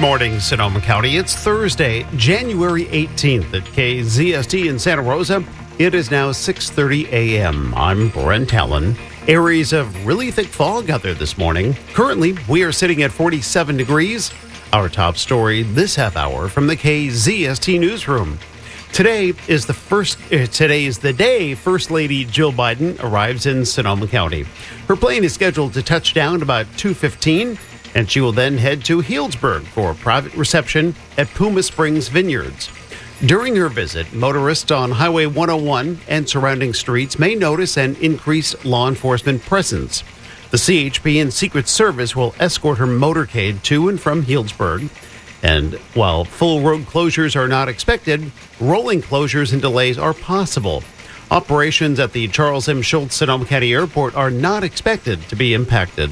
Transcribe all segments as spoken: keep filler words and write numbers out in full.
morning, Sonoma County. It's Thursday, January eighteenth at K Z S T in Santa Rosa. It is now six thirty a.m. I'm Brent Allen. Areas of really thick fog out there this morning. Currently, we are sitting at forty-seven degrees. Our top story this half hour from the K Z S T newsroom. Today is the first. Uh, today is the day First Lady Jill Biden arrives in Sonoma County. Her plane is scheduled to touch down about two fifteen. And she will then head to Healdsburg for a private reception at Puma Springs Vineyards. During her visit, motorists on Highway one oh one and surrounding streets may notice an increased law enforcement presence. The C H P and Secret Service will escort her motorcade to and from Healdsburg. And while full road closures are not expected, rolling closures and delays are possible. Operations at the Charles M. Schultz Sonoma County Airport are not expected to be impacted.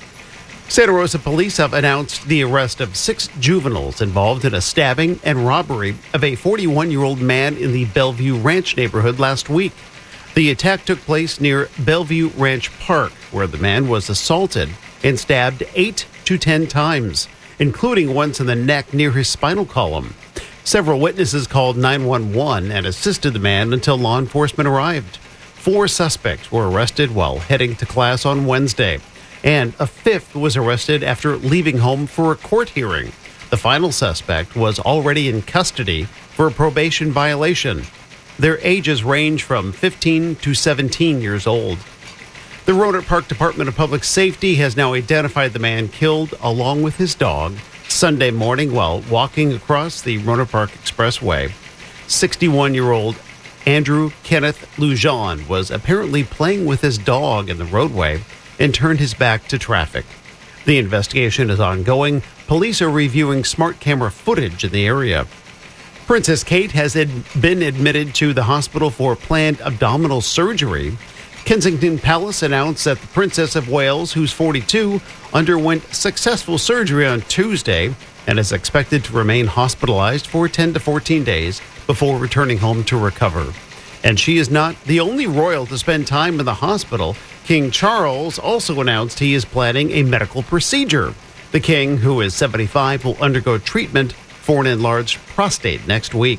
Santa Rosa police have announced the arrest of six juveniles involved in a stabbing and robbery of a forty-one-year-old man in the Bellevue Ranch neighborhood last week. The attack took place near Bellevue Ranch Park, where the man was assaulted and stabbed eight to ten times, including once in the neck near his spinal column. Several witnesses called nine one one and assisted the man until law enforcement arrived. Four suspects were arrested while heading to class on Wednesday. And a fifth was arrested after leaving home for a court hearing. The final suspect was already in custody for a probation violation. Their ages range from fifteen to seventeen years old. The Rohnert Park Department of Public Safety has now identified the man killed along with his dog Sunday morning while walking across the Rohnert Park Expressway. sixty-one-year-old Andrew Kenneth Lujan was apparently playing with his dog in the roadway and turned his back to traffic. The investigation is ongoing. Police are reviewing smart camera footage in the area. Princess Kate has ad- been admitted to the hospital for planned abdominal surgery. Kensington Palace announced that the Princess of Wales, who's forty-two, underwent successful surgery on Tuesday and is expected to remain hospitalized for ten to fourteen days before returning home to recover. And she is not the only royal to spend time in the hospital. King Charles also announced he is planning a medical procedure. The king, who is seventy-five, will undergo treatment for an enlarged prostate next week.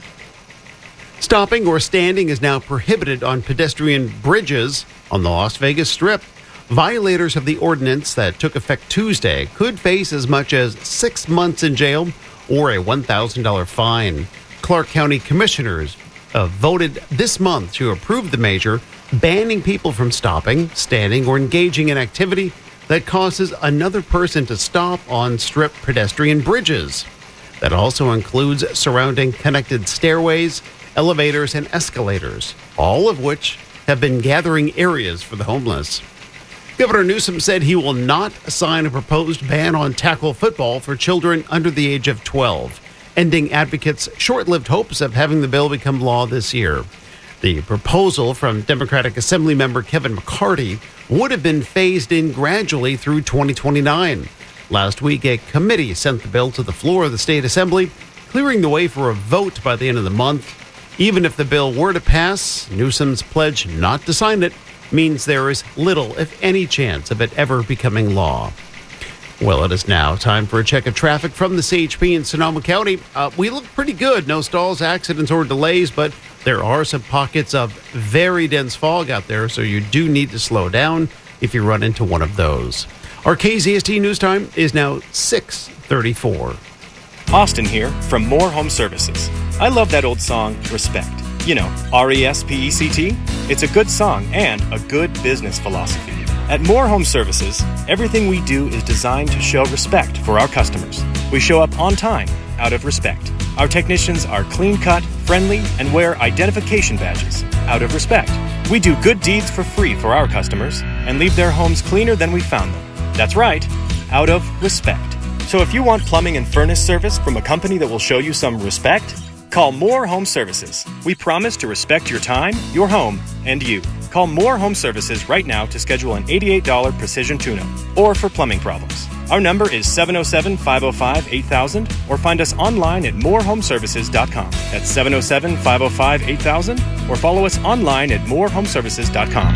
Stopping or standing is now prohibited on pedestrian bridges on the Las Vegas Strip. Violators of the ordinance that took effect Tuesday could face as much as six months in jail or a one thousand dollars fine. Clark County commissioners Uh, voted this month to approve the measure banning people from stopping, standing, or engaging in activity that causes another person to stop on strip pedestrian bridges. That also includes surrounding connected stairways, elevators, and escalators, all of which have been gathering areas for the homeless. Governor Newsom said he will not sign a proposed ban on tackle football for children under the age of twelve. Ending advocates' short-lived hopes of having the bill become law this year. The proposal from Democratic Assemblymember Kevin McCarty would have been phased in gradually through twenty twenty-nine. Last week, a committee sent the bill to the floor of the state assembly, clearing the way for a vote by the end of the month. Even if the bill were to pass, Newsom's pledge not to sign it means there is little, if any, chance of it ever becoming law. Well, it is now time for a check of traffic from the C H P in Sonoma County. Uh, we look pretty good. No stalls, accidents, or delays, but there are some pockets of very dense fog out there, so you do need to slow down if you run into one of those. Our K Z S T news time is now six thirty-four. Austin here from More Home Services. I love that old song, Respect. You know, R E S P E C T. It's a good song and a good business philosophy. At More Home Services, everything we do is designed to show respect for our customers. We show up on time, out of respect. Our technicians are clean-cut, friendly, and wear identification badges, out of respect. We do good deeds for free for our customers and leave their homes cleaner than we found them. That's right, out of respect. So if you want plumbing and furnace service from a company that will show you some respect, call More Home Services. We promise to respect your time, your home, and you. Call More Home Services right now to schedule an eighty-eight dollars precision tune-up or for plumbing problems. Our number is seven oh seven, five oh five, eight thousand or find us online at more home services dot com. That's seven oh seven, five oh five, eight thousand or follow us online at more home services dot com.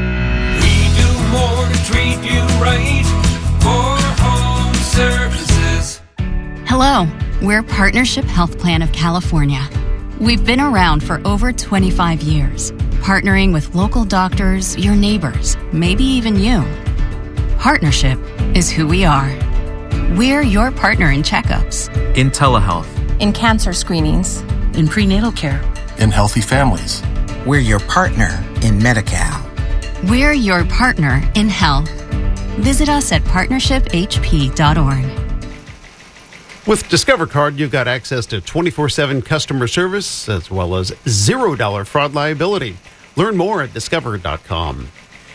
We do more to treat you right. More Home Services. Hello, we're Partnership Health Plan of California. We've been around for over twenty-five years, partnering with local doctors, your neighbors, maybe even you. Partnership is who we are. We're your partner in checkups, in telehealth, in cancer screenings, in prenatal care, in healthy families. We're your partner in Medi-Cal. We're your partner in health. Visit us at partnership h p dot org. With Discover Card, you've got access to twenty-four seven customer service as well as zero dollar fraud liability. Learn more at discover dot com.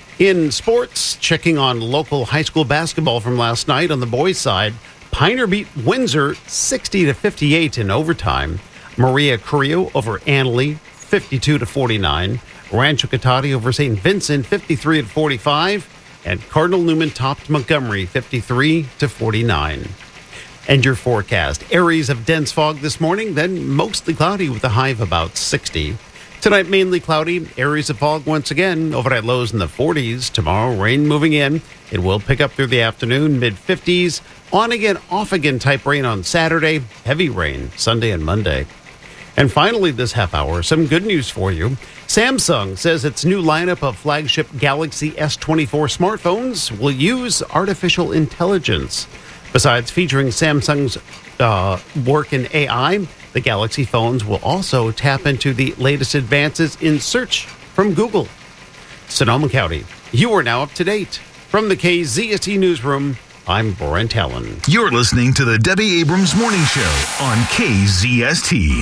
In sports, checking on local high school basketball from last night on the boys' side, Pioneer beat Windsor sixty to fifty-eight in overtime. Maria Carrillo over Annalee fifty-two to forty-nine. Rancho Cotati over Saint Vincent fifty-three to forty-five. And Cardinal Newman topped Montgomery fifty-three to forty-nine. And your forecast. Areas of dense fog this morning, then mostly cloudy with a high of about sixty. Tonight, mainly cloudy. Areas of fog once again. Overnight lows in the forties. Tomorrow, rain moving in. It will pick up through the afternoon, mid-fifties. On again, off again type rain on Saturday. Heavy rain Sunday and Monday. And finally, this half hour, some good news for you. Samsung says its new lineup of flagship Galaxy S twenty-four smartphones will use artificial intelligence. Besides featuring Samsung's uh, work in A I, the Galaxy phones will also tap into the latest advances in search from Google. Sonoma County, you are now up to date. From the K Z S T Newsroom, I'm Brent Allen. You're listening to the Debbie Abrams Morning Show on K Z S T.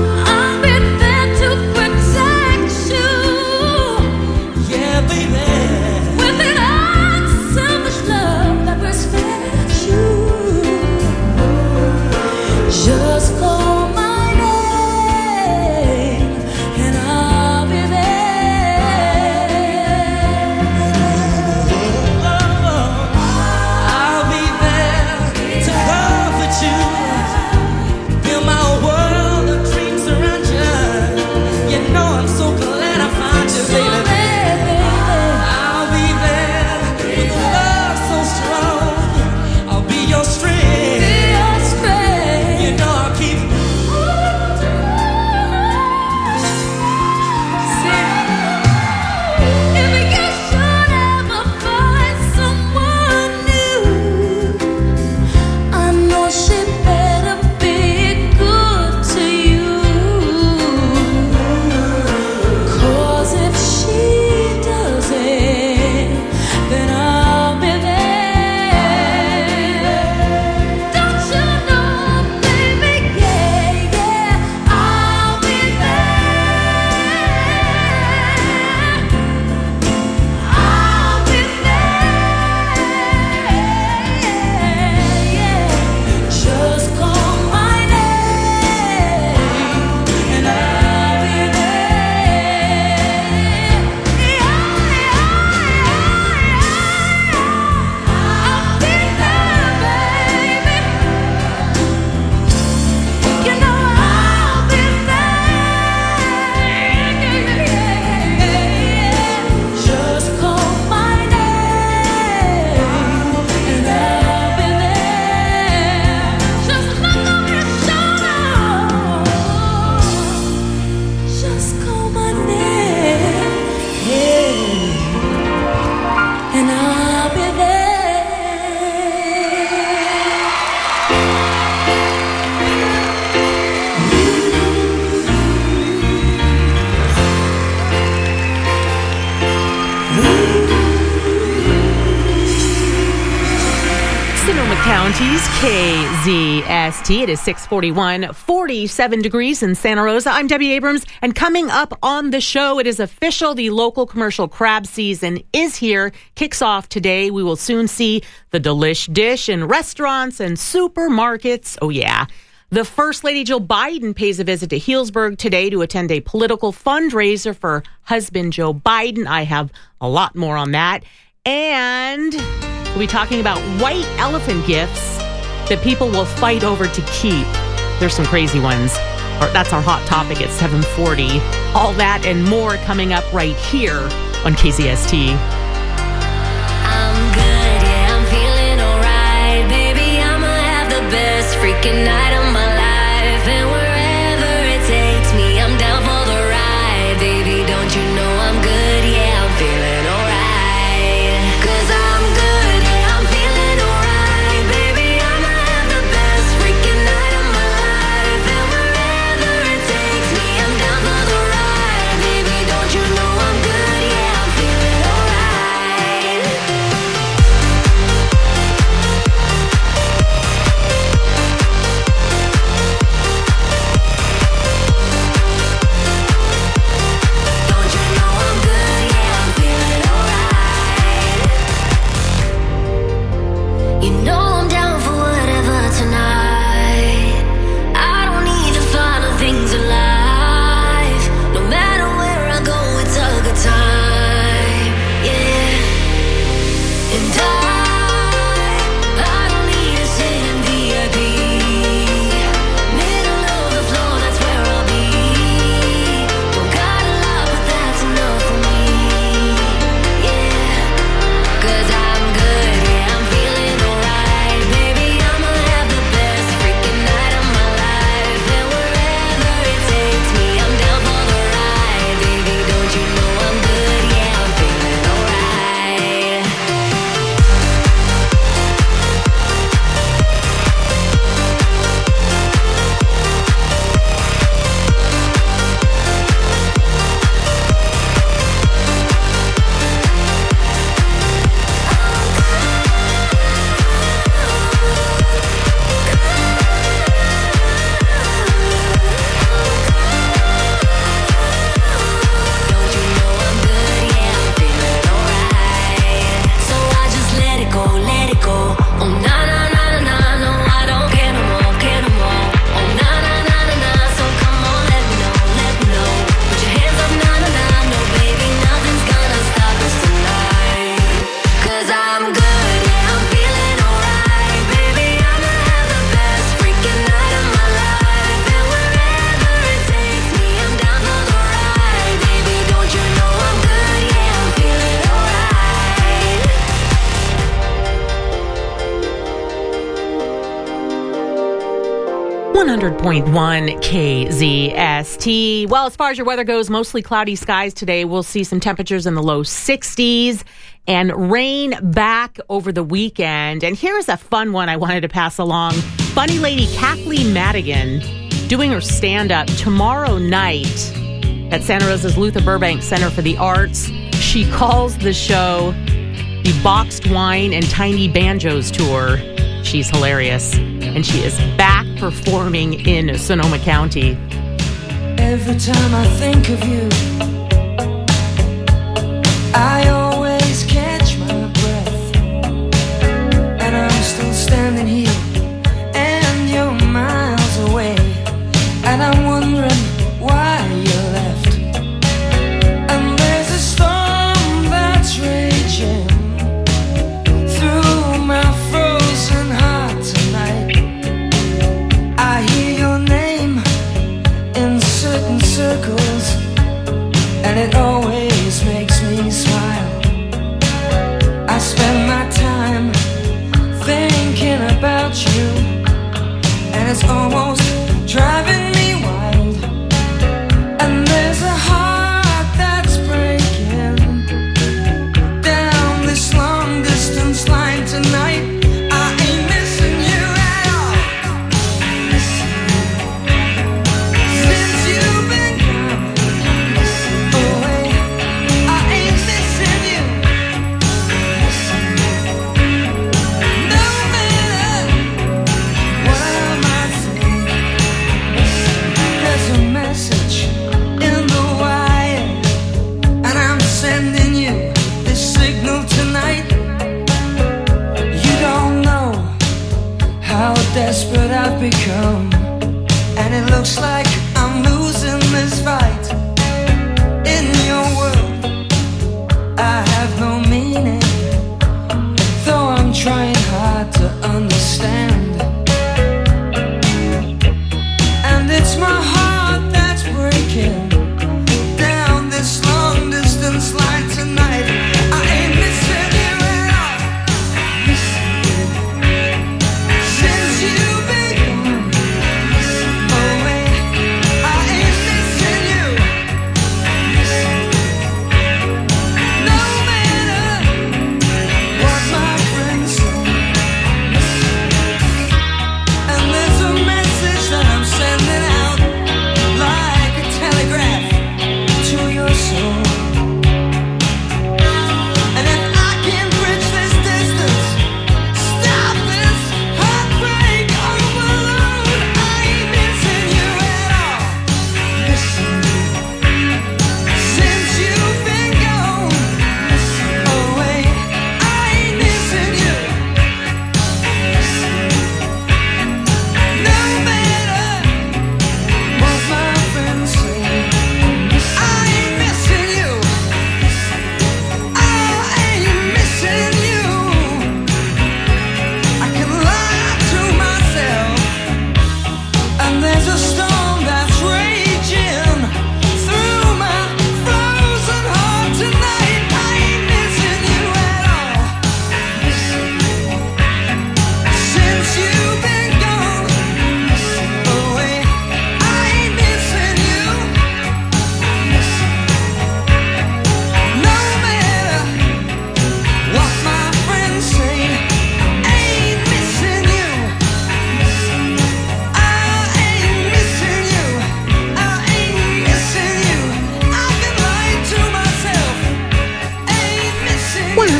Baby County's K Z S T. It is six forty-one, forty-seven degrees in Santa Rosa. I'm Debbie Abrams, and coming up on the show, it is official. The local commercial crab season is here. Kicks off today. We will soon see the delish dish in restaurants and supermarkets. Oh, yeah. The First Lady Jill Biden pays a visit to Healdsburg today to attend a political fundraiser for husband Joe Biden. I have a lot more on that. And we'll be talking about white elephant gifts that people will fight over to keep. There's some crazy ones. That's our hot topic at seven forty. All that and more coming up right here on K Z S T. I'm good, yeah, I'm feeling alright. Baby, I'ma have the best freaking night of my life. And wherever it takes me, I'm down for the ride. Baby, don't you know I'm good, yeah, I'm feeling alright. Cause I'm good, yeah, I'm feeling alright. Baby, I'ma have the best freaking night of my life. And wherever it takes me, I'm down for the ride. Baby, don't you know I'm good, yeah, I'm feeling alright. Don't you know I'm good, yeah, I'm feeling alright. You know I'm down for whatever tonight. I don't need the finer things in life. No matter where I go, it's a good time, yeah. And I, I don't need to sit in V I P. Middle of the floor, that's where I'll be. Don't got a lot, but that's enough for me, yeah. Cause I'm good, yeah, I'm feeling alright. Baby, I'ma have the best freaking night of my life. And wherever it takes me, I'm down for the ride. Baby, don't you know I'm good, yeah, I'm feeling alright. Don't you know I'm good, yeah, I'm feeling alright. So I just let it go, let it go. Oh na na na na na, no I don't care no more, care no more. Oh na na na na na, so come on, let me know, let me know. Put your hands up, na na na, no baby, nothing's gonna stop us tonight. Cause I'm good, yeah, I'm feeling alright. Baby, I'ma have the best freaking night of my life. And wherever it takes me, I'm down for the ride. Baby, don't you know I'm good, yeah, I'm feeling alright. one hundred point one K Z S T. Well, as far as your weather goes, mostly cloudy skies today. We'll see some temperatures in the low sixties and rain back over the weekend. And here's a fun one I wanted to pass along. Funny lady Kathleen Madigan doing her stand-up tomorrow night at Santa Rosa's Luther Burbank Center for the Arts. She calls the show the Boxed Wine and Tiny Banjos Tour. She's hilarious. And she is back performing in Sonoma County. Every time I think of you, I always catch my breath. And I'm still standing here, and you're miles away. And I'm wondering why you left. And there's a storm that's raging through my frozen heart tonight. I hear your name in certain circles, and it always makes me smile. I spend my time thinking about you, and it's almost driving me wild. And there's a heart that's breaking down this long distance line tonight. I ain't missing you at all. Missing you. Since you've been gone away, I ain't missing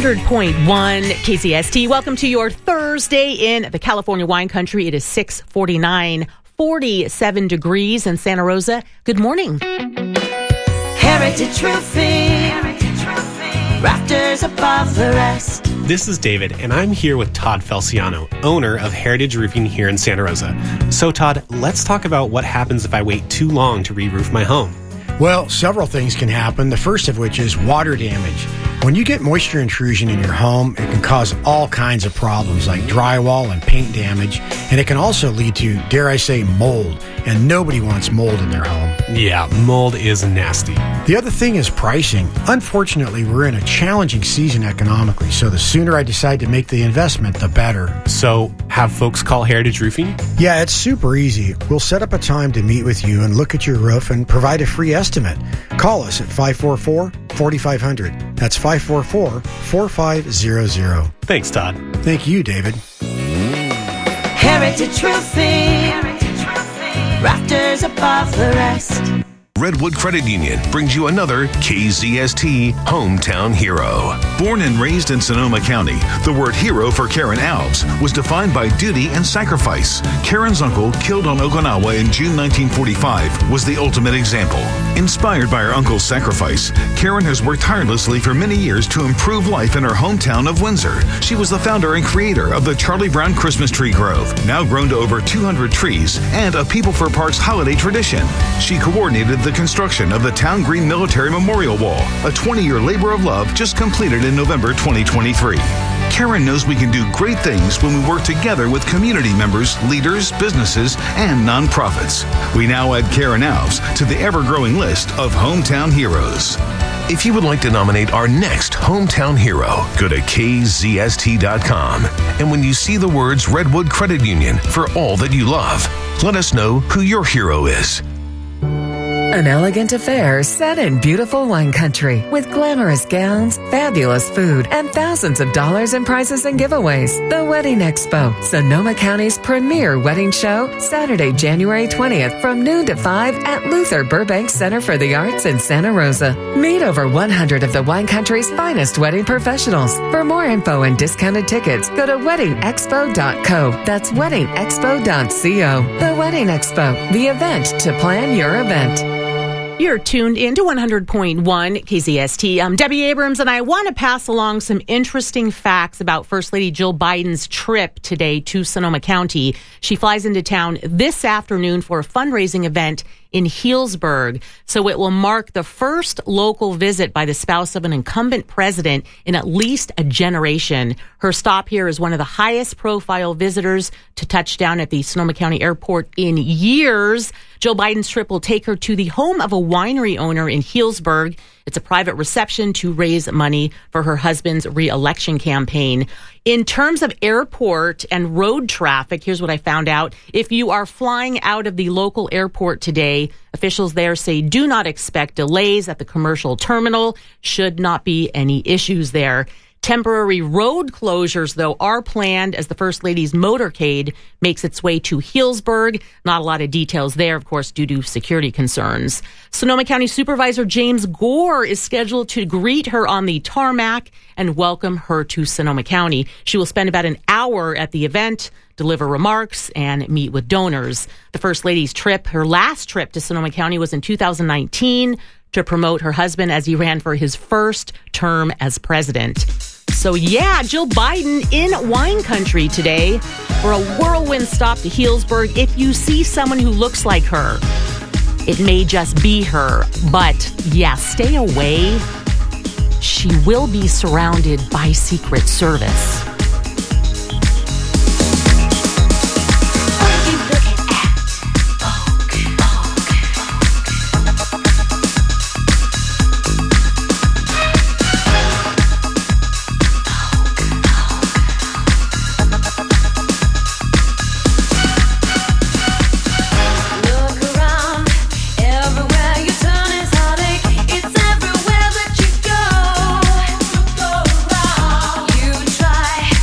hundred point one K Z S T. Welcome to your Thursday in the California wine country. It is six forty-nine, forty-seven degrees in Santa Rosa. Good morning. Heritage Roofing, rafters above the rest. This is David, and I'm here with Todd Felciano, owner of Heritage Roofing here in Santa Rosa. So, Todd, let's talk about what happens if I wait too long to re-roof my home. Well, several things can happen, the first of which is water damage. When you get moisture intrusion in your home, it can cause all kinds of problems like drywall and paint damage, and it can also lead to, dare I say, mold, and nobody wants mold in their home. Yeah, mold is nasty. The other thing is pricing. Unfortunately, we're in a challenging season economically, so the sooner I decide to make the investment, the better. So, have folks call Heritage Roofing? Yeah, it's super easy. We'll set up a time to meet with you and look at your roof and provide a free estimate. Call us at five four four, four five zero zero. That's five four four, four five zero zero. Thanks, Todd. Thank you, David. Heritage Roofing, rafters above the rest. Redwood Credit Union brings you another K Z S T Hometown Hero. Born and raised in Sonoma County, the word hero for Karen Alves was defined by duty and sacrifice. Karen's uncle, killed on Okinawa in June nineteen forty-five, was the ultimate example. Inspired by her uncle's sacrifice, Karen has worked tirelessly for many years to improve life in her hometown of Windsor. She was the founder and creator of the Charlie Brown Christmas Tree Grove, now grown to over two hundred trees, and a People for Parks holiday tradition. She coordinated the construction of the Town Green Military Memorial Wall, a twenty-year labor of love just completed in November twenty twenty-three. Karen knows we can do great things when we work together with community members, leaders, businesses, and nonprofits. We now add Karen Alves to the ever-growing list of Hometown Heroes. If you would like to nominate our next Hometown Hero, go to K Z S T dot com. And when you see the words Redwood Credit Union for all that you love, let us know who your hero is. An elegant affair set in beautiful wine country with glamorous gowns, fabulous food, and thousands of dollars in prizes and giveaways. The Wedding Expo, Sonoma County's premier wedding show, Saturday, January twentieth from noon to five at Luther Burbank Center for the Arts in Santa Rosa. Meet over one hundred of the wine country's finest wedding professionals. For more info and discounted tickets, go to wedding expo dot co. That's wedding expo dot co. The Wedding Expo, the event to plan your event. You're tuned in to one hundred point one K Z S T. I'm Debbie Abrams, and I want to pass along some interesting facts about First Lady Jill Biden's trip today to Sonoma County. She flies into town this afternoon for a fundraising event in Healdsburg. So it will mark the first local visit by the spouse of an incumbent president in at least a generation. Her stop here is one of the highest profile visitors to touch down at the Sonoma County Airport in years. Jill Biden's trip will take her to the home of a winery owner in Healdsburg. It's a private reception to raise money for her husband's re-election campaign. In terms of airport and road traffic, here's what I found out. If you are flying out of the local airport today, officials there say do not expect delays at the commercial terminal. Should not be any issues there. Temporary road closures, though, are planned as the First Lady's motorcade makes its way to Healdsburg. Not a lot of details there, of course, due to security concerns. Sonoma County Supervisor James Gore is scheduled to greet her on the tarmac and welcome her to Sonoma County. She will spend about an hour at the event, deliver remarks, and meet with donors. The First Lady's trip, her last trip to Sonoma County, was in two thousand nineteen to promote her husband as he ran for his first term as president. So yeah, Jill Biden in wine country today for a whirlwind stop to Healdsburg. If you see someone who looks like her, it may just be her. But yeah, stay away. She will be surrounded by Secret Service. Try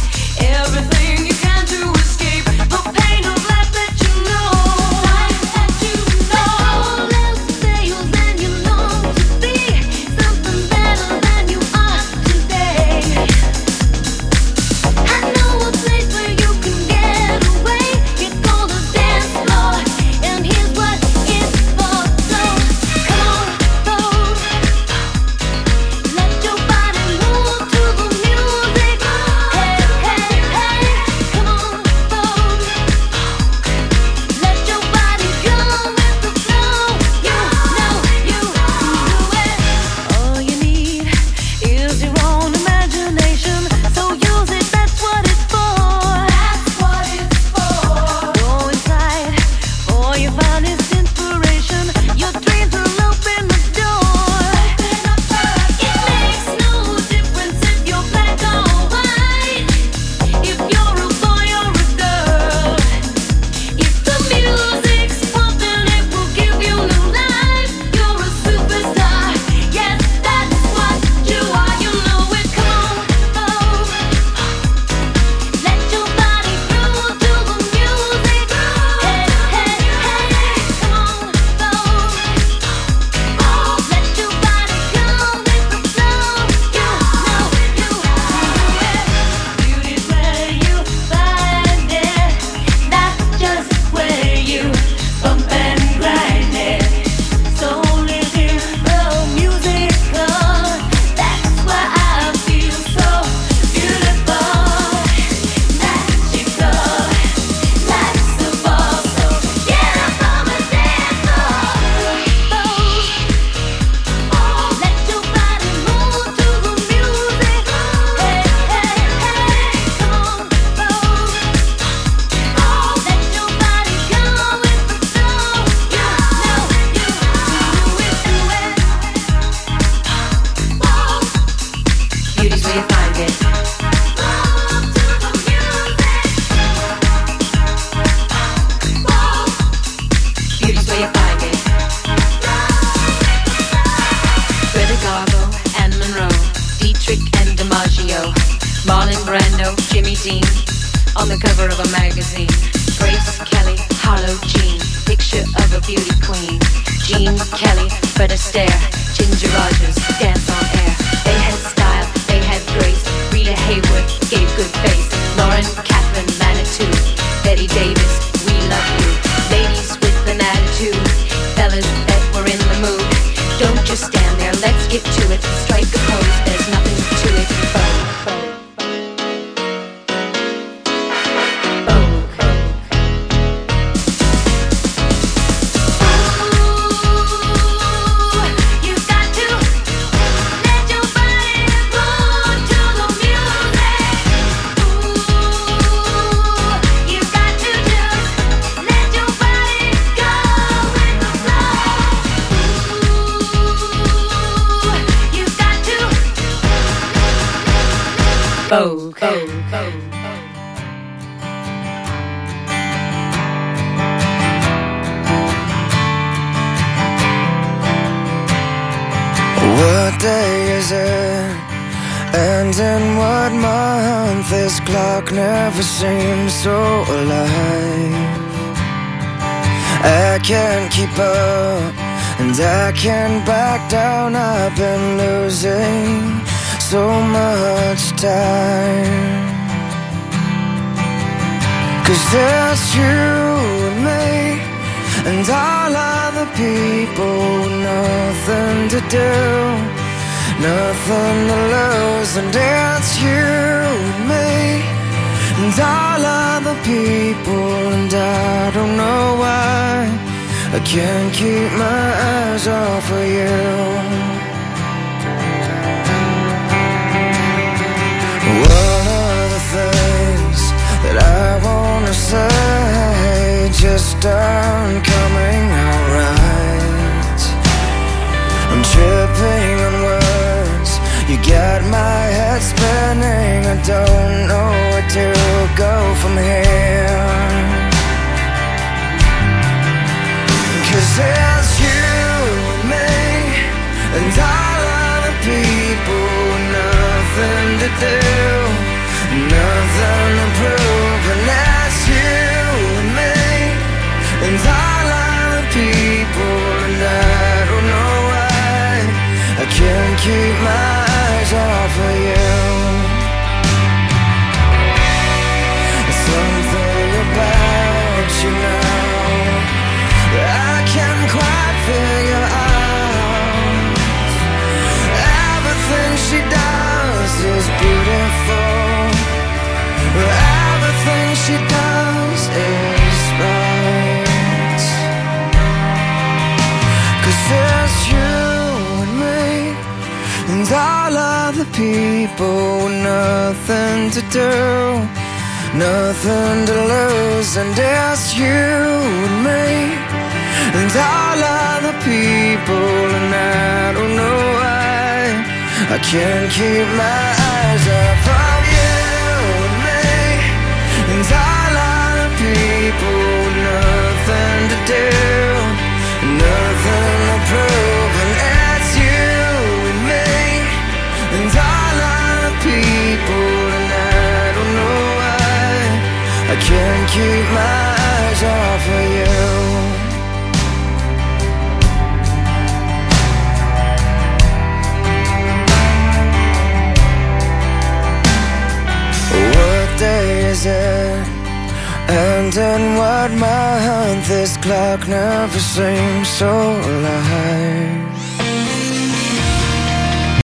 Patrick and DiMaggio, Marlon Brando, Jimmy Dean, on the cover of a magazine. Grace Kelly, Harlow Jean, picture of a beauty queen. Jean Kelly, Fred Astaire, Ginger Rogers, dance on air. They had style, they had grace. Rita Hayworth gave good face. Lauren, Catherine, Manitou, Betty Davis, we love you. Ladies with an attitude, fellas that were in the mood. Don't just stand there, let's get to it. Strike a pose, there's nothing to it. Vogue, vogue. Vogue, Vogue, Vogue. What day is it? And in what month? This clock never seems so alive. I can't keep up, and I can't back down. I've been losing so much time. Cause there's you and me, and all other people, nothing to do, nothing to lose. And it's you and me, and all other people, and I don't know why I can't keep my eyes off of you. One of the things that I wanna say just aren't coming out right. I'm tripping on words, you got my head spinning. I don't know where to go from here. Cause it's you and me, and all other people, nothing to do, nothing to prove. And that's you and me, and all other people, and I don't know why I can't keep my eyes off of you. Something about you now I can't quite figure out. Everything she does is beautiful. Everything she does is right. Cause there's you and me, and all other people, nothing to do, nothing to lose. And it's you and me, and all other people, and I don't know why I can't keep my eyes off of you and me, and all other people, nothing to do, nothing to prove. And it's you and me, and all other people, and I don't know why I can't keep my eyes off of you. What day is it? And in what month? This clock never seems so alive.